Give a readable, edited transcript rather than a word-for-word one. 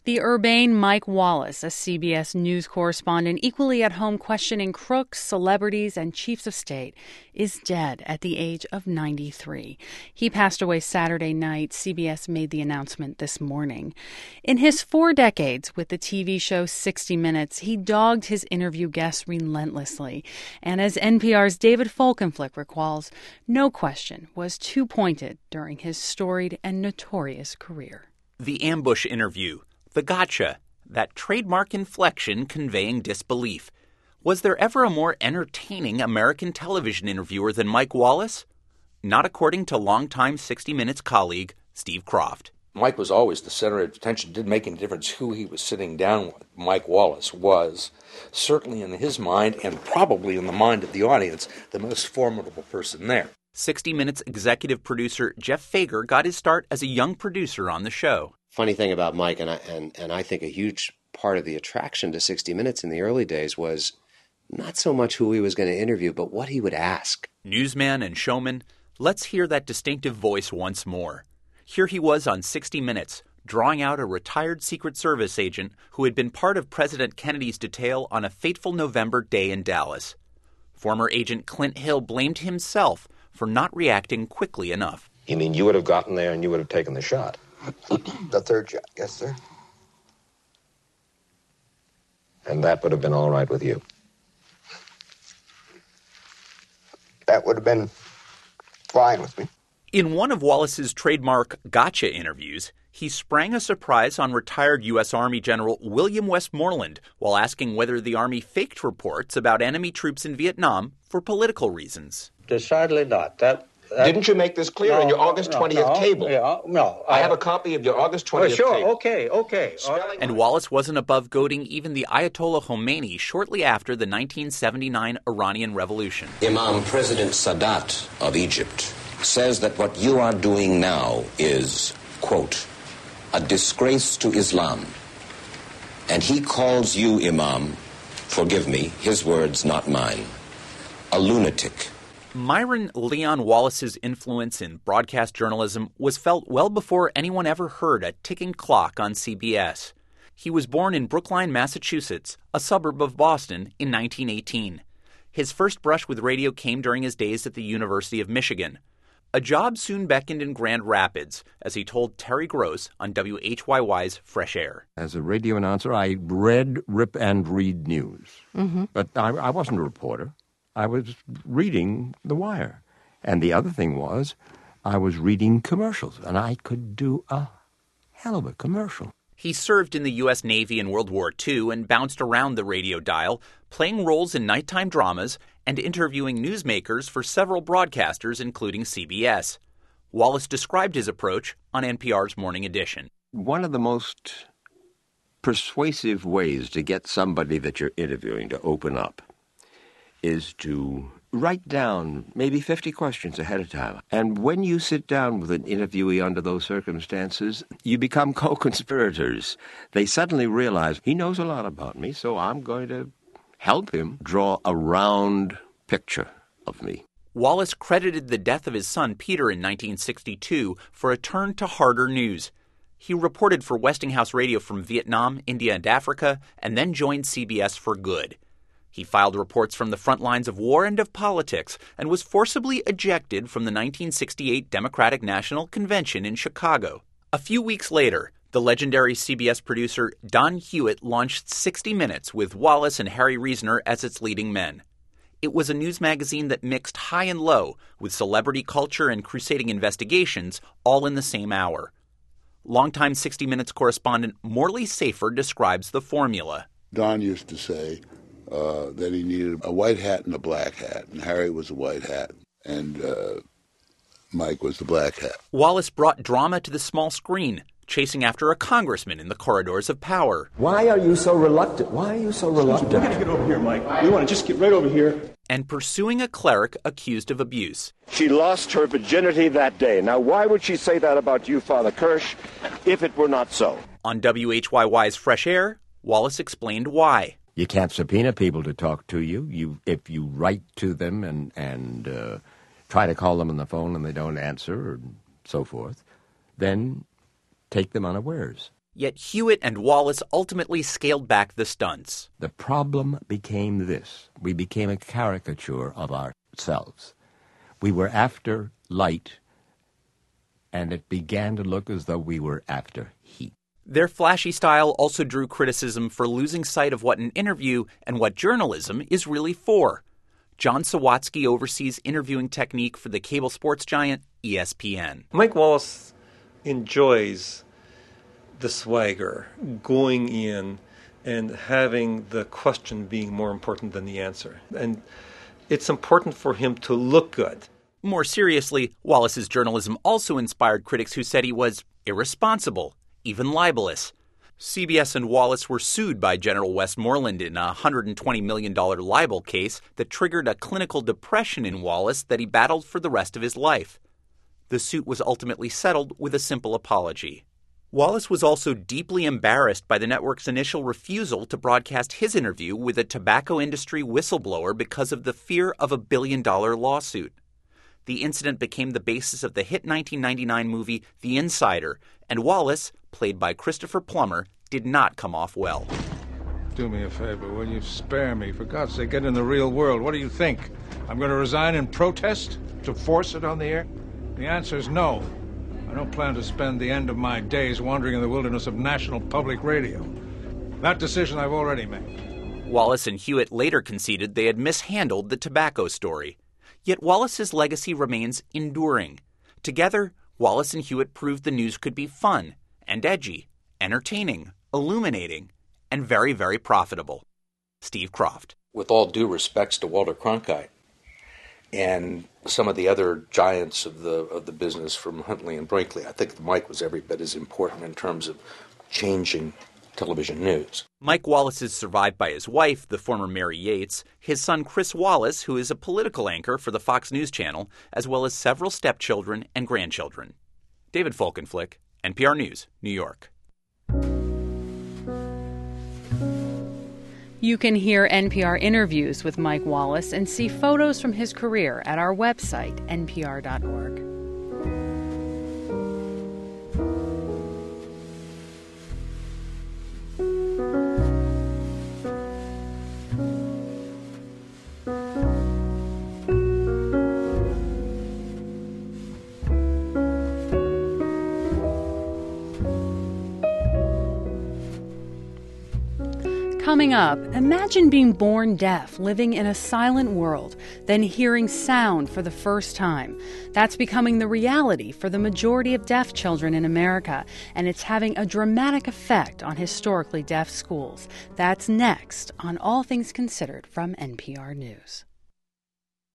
The urbane Mike Wallace, a CBS News correspondent equally at home questioning crooks, celebrities, and chiefs of state, is dead at the age of 93. He passed away Saturday night. CBS made the announcement this morning. In his 4 decades with the TV show 60 Minutes, he dogged his interview guests relentlessly. And as NPR's David Folkenflik recalls, no question was too pointed during his storied and notorious career. The ambush interview. The gotcha, that trademark inflection conveying disbelief. Was there ever a more entertaining American television interviewer than Mike Wallace? Not according to longtime 60 Minutes colleague Steve Kroft. Mike was always the center of attention. It didn't make any difference who he was sitting down with. Mike Wallace was, certainly in his mind, and probably in the mind of the audience, the most formidable person there. 60 Minutes executive producer Jeff Fager got his start as a young producer on the show. Funny thing about Mike, and I think a huge part of the attraction to 60 Minutes in the early days was not so much who he was going to interview, but what he would ask. Newsman and showman, let's hear that distinctive voice once more. Here he was on 60 Minutes, drawing out a retired Secret Service agent who had been part of President Kennedy's detail on a fateful November day in Dallas. Former agent Clint Hill blamed himself for not reacting quickly enough. You mean you would have gotten there and you would have taken the shot? The third shot, yes, sir. And that would have been all right with you? That would have been fine with me. In one of Wallace's trademark gotcha interviews, he sprang a surprise on retired U.S. Army General William Westmoreland while asking whether the Army faked reports about enemy troops in Vietnam for political reasons. Decidedly not. Didn't you make this clear in your August 20th cable? No. I have a copy of your August 20th sure, cable. Okay. And Wallace wasn't above goading even the Ayatollah Khomeini shortly after the 1979 Iranian Revolution. Imam President Sadat of Egypt says that what you are doing now is, quote, a disgrace to Islam. And he calls you, Imam, forgive me, his words, not mine, a lunatic. Myron Leon Wallace's influence in broadcast journalism was felt well before anyone ever heard a ticking clock on CBS. He was born in Brookline, Massachusetts, a suburb of Boston, in 1918. His first brush with radio came during his days at the University of Michigan. A job soon beckoned in Grand Rapids, as he told Terry Gross on WHYY's Fresh Air. As a radio announcer, I read, rip, and read news. But I wasn't a reporter. I was reading The Wire. And the other thing was, I was reading commercials, and I could do a hell of a commercial. He served in the U.S. Navy in World War II and bounced around the radio dial, playing roles in nighttime dramas and interviewing newsmakers for several broadcasters, including CBS. Wallace described his approach on NPR's Morning Edition. One of the most persuasive ways to get somebody that you're interviewing to open up is to write down maybe 50 questions ahead of time. And when you sit down with an interviewee under those circumstances, you become co-conspirators. They suddenly realize, he knows a lot about me, so I'm going to help him draw a round picture of me. Wallace credited the death of his son Peter in 1962 for a turn to harder news. He reported for Westinghouse Radio from Vietnam, India, and Africa, and then joined CBS for good. He filed reports from the front lines of war and of politics and was forcibly ejected from the 1968 Democratic National Convention in Chicago. A few weeks later, the legendary CBS producer Don Hewitt launched 60 Minutes with Wallace and Harry Reasoner as its leading men. It was a news magazine that mixed high and low, with celebrity culture and crusading investigations all in the same hour. Longtime 60 Minutes correspondent Morley Safer describes the formula. Don used to say that he needed a white hat and a black hat, and Harry was a white hat, and Mike was the black hat. Wallace brought drama to the small screen, chasing after a congressman in the corridors of power. Why are you so reluctant? We're going to get over here, Mike. We want to just get right over here. And pursuing a cleric accused of abuse. She lost her virginity that day. Now, why would she say that about you, Father Kirsch, if it were not so? On WHYY's Fresh Air, Wallace explained why. You can't subpoena people to talk to you. If you write to them and try to call them on the phone and they don't answer, or so forth, then take them unawares. Yet Hewitt and Wallace ultimately scaled back the stunts. The problem became this. We became a caricature of ourselves. We were after light, and it began to look as though we were after heat. Their flashy style also drew criticism for losing sight of what an interview and what journalism is really for. John Sawatsky oversees interviewing technique for the cable sports giant ESPN. Mike Wallace enjoys the swagger, going in and having the question being more important than the answer. And it's important for him to look good. More seriously, Wallace's journalism also inspired critics who said he was irresponsible, even libelous. CBS and Wallace were sued by General Westmoreland in a $120 million libel case that triggered a clinical depression in Wallace that he battled for the rest of his life. The suit was ultimately settled with a simple apology. Wallace was also deeply embarrassed by the network's initial refusal to broadcast his interview with a tobacco industry whistleblower because of the fear of a billion-dollar lawsuit. The incident became the basis of the hit 1999 movie The Insider, and Wallace, played by Christopher Plummer, did not come off well. Do me a favor, will you? Spare me. For God's sake, get in the real world. What do you think? I'm going to resign in protest? To force it on the air? The answer is no. I don't plan to spend the end of my days wandering in the wilderness of national public radio. That decision I've already made. Wallace and Hewitt later conceded they had mishandled the tobacco story. Yet Wallace's legacy remains enduring. Together, Wallace and Hewitt proved the news could be fun and edgy, entertaining, illuminating, and very, very profitable. Steve Kroft. With all due respects to Walter Cronkite and some of the other giants of the business from Huntley and Brinkley, I think Mike was every bit as important in terms of changing television news. Mike Wallace is survived by his wife, the former Mary Yates, his son Chris Wallace, who is a political anchor for the Fox News Channel, as well as several stepchildren and grandchildren. David Folkenflik, NPR News, New York. You can hear NPR interviews with Mike Wallace and see photos from his career at our website, npr.org. Coming up, imagine being born deaf, living in a silent world, then hearing sound for the first time. That's becoming the reality for the majority of deaf children in America, and it's having a dramatic effect on historically deaf schools. That's next on All Things Considered from NPR News.